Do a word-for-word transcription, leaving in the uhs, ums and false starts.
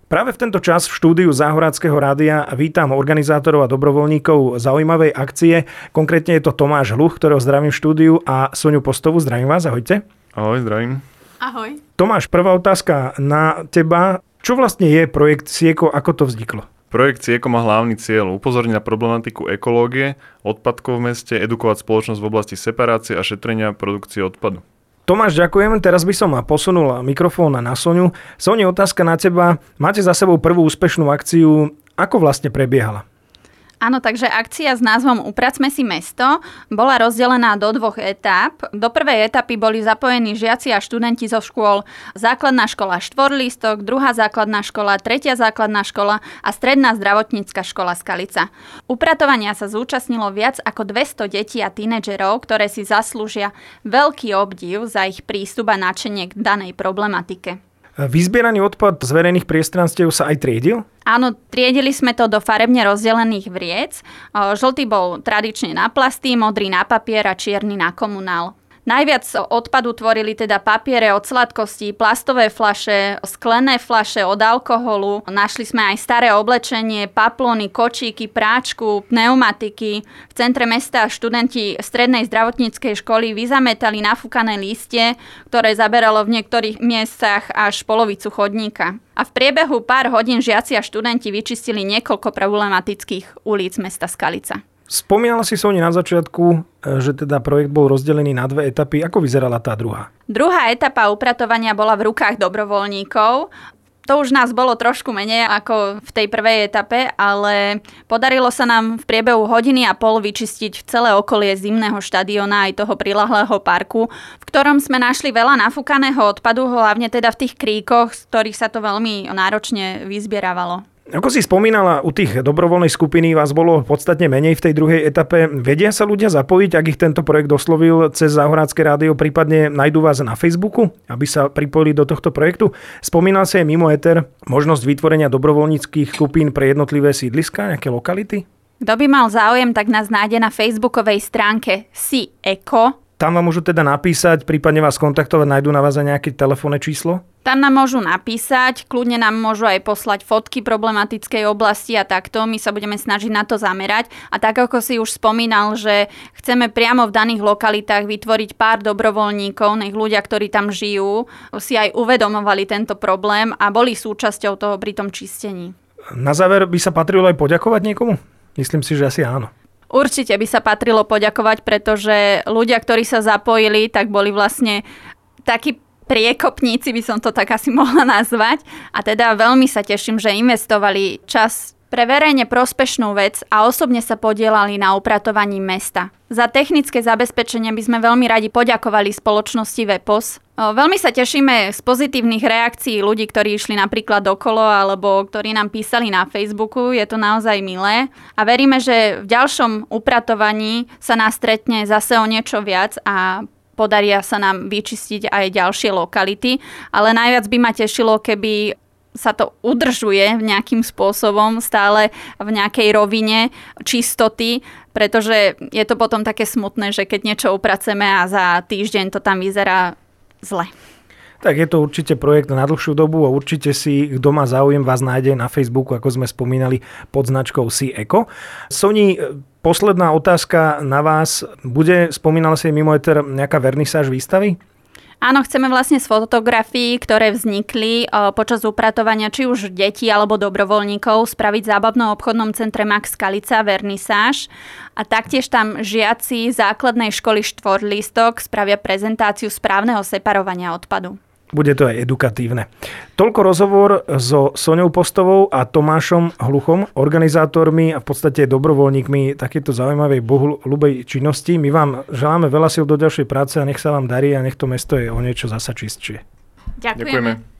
Práve v tento čas v štúdiu Záhoráckeho rádia vítam organizátorov a dobrovoľníkov zaujímavej akcie. Konkrétne je to Tomáš Hluch, ktorého zdravím v štúdiu, a Soňu Postovú. Zdravím vás, ahojte. Ahoj, zdravím. Ahoj. Tomáš, prvá otázka na teba. Čo vlastne je projekt SIEKO, ako to vzniklo? Projekt SIEKO má hlavný cieľ upozorniť na problematiku ekológie, odpadkov v meste, edukovať spoločnosť v oblasti separácie a šetrenia produkcie odpadu. Tomáš, ďakujem. Teraz by som posunul mikrofón na Soňu. Soňa, otázka na teba. Máte za sebou prvú úspešnú akciu. Ako vlastne prebiehala? Áno, takže akcia s názvom Upracme si mesto bola rozdelená do dvoch etáp. Do prvej etapy boli zapojení žiaci a študenti zo škôl Základná škola Štvorlístok, druhá základná škola, tretia základná škola a stredná zdravotnícka škola Skalica. Upratovania sa zúčastnilo viac ako dvesto detí a tínedžerov, ktoré si zaslúžia veľký obdiv za ich prístup a nadšenie k danej problematike. Vyzbieraný odpad z verejných priestranstiev sa aj triedil? Áno, triedili sme to do farebne rozdelených vriec. Žltý bol tradične na plasty, modrý na papier a čierny na komunál. Najviac odpadu tvorili teda papiere od sladkostí, plastové fľaše, sklené fľaše od alkoholu. Našli sme aj staré oblečenie, paplóny, kočíky, práčku, pneumatiky. V centre mesta študenti strednej zdravotníckej školy vyzametali nafúkané lístie, ktoré zaberalo v niektorých miestach až polovicu chodníka. A v priebehu pár hodín žiaci a študenti vyčistili niekoľko problematických ulic mesta Skalica. Spomínala si, Soni, na začiatku, že teda projekt bol rozdelený na dve etapy. Ako vyzerala tá druhá? Druhá etapa upratovania bola v rukách dobrovoľníkov. To už nás bolo trošku menej ako v tej prvej etape, ale podarilo sa nám v priebehu hodiny a pol vyčistiť celé okolie zimného štadióna aj toho prilahlého parku, v ktorom sme našli veľa nafúkaného odpadu, hlavne teda v tých kríkoch, z ktorých sa to veľmi náročne vyzbieravalo. Ako si spomínala, u tých dobrovoľnej skupiny vás bolo podstatne menej v tej druhej etape. Vedia sa ľudia zapojiť, ak ich tento projekt oslovil cez Záhorácke rádio, prípadne nájdú vás na Facebooku, aby sa pripojili do tohto projektu? Spomínal sa aj mimo éter možnosť vytvorenia dobrovoľníckych skupín pre jednotlivé sídliská, nejaké lokality? Kto by mal záujem, tak nás nájde na facebookovej stránke SIEKO. Tam vám môžu teda napísať, prípadne vás kontaktovať, nájdú na vás aj nejaké telefónne číslo? Tam nám môžu napísať, kľudne nám môžu aj poslať fotky problematickej oblasti a takto. My sa budeme snažiť na to zamerať. A tak ako si už spomínal, že chceme priamo v daných lokalitách vytvoriť pár dobrovoľníkov, nech ľudia, ktorí tam žijú, si aj uvedomovali tento problém a boli súčasťou toho pri tom čistení. Na záver by sa patrilo aj poďakovať niekomu? Myslím si, že asi áno. Určite by sa patrilo poďakovať, pretože ľudia, ktorí sa zapojili, tak boli vlastne takí priekopníci, by som to tak asi mohla nazvať. A teda veľmi sa teším, že investovali čas pre verejne prospešnú vec a osobne sa podielali na upratovaní mesta. Za technické zabezpečenie by sme veľmi radi poďakovali spoločnosti Vepos. Veľmi sa tešíme z pozitívnych reakcií ľudí, ktorí išli napríklad okolo alebo ktorí nám písali na Facebooku. Je to naozaj milé a veríme, že v ďalšom upratovaní sa nás stretne zase o niečo viac a podaria sa nám vyčistiť aj ďalšie lokality, ale najviac by ma tešilo, keby sa to udržuje nejakým spôsobom stále v nejakej rovine čistoty, pretože je to potom také smutné, že keď niečo upraceme a za týždeň to tam vyzerá zle. Tak je to určite projekt na dlhšiu dobu a určite si, kto má záujem, vás nájde na Facebooku, ako sme spomínali, pod značkou SIEKO. Soni, posledná otázka na vás. Bude, spomínala si mimo éter, nejaká vernisáž výstavy? Áno, chceme vlastne z fotografií, ktoré vznikli počas upratovania či už detí alebo dobrovoľníkov, spraviť v zábavnom obchodnom centre Max Skalica vernisáž a taktiež tam žiaci základnej školy Štvorlístok spravia prezentáciu správneho separovania odpadu. Bude to aj edukatívne. Toľko rozhovor so Soňou Postovou a Tomášom Hluchom, organizátormi a v podstate dobrovoľníkmi takéto zaujímavej bohulubej činnosti. My vám želáme veľa síl do ďalšej práce a nech sa vám darí a nech to mesto je o niečo zasa čistšie. Ďakujeme. Ďakujeme.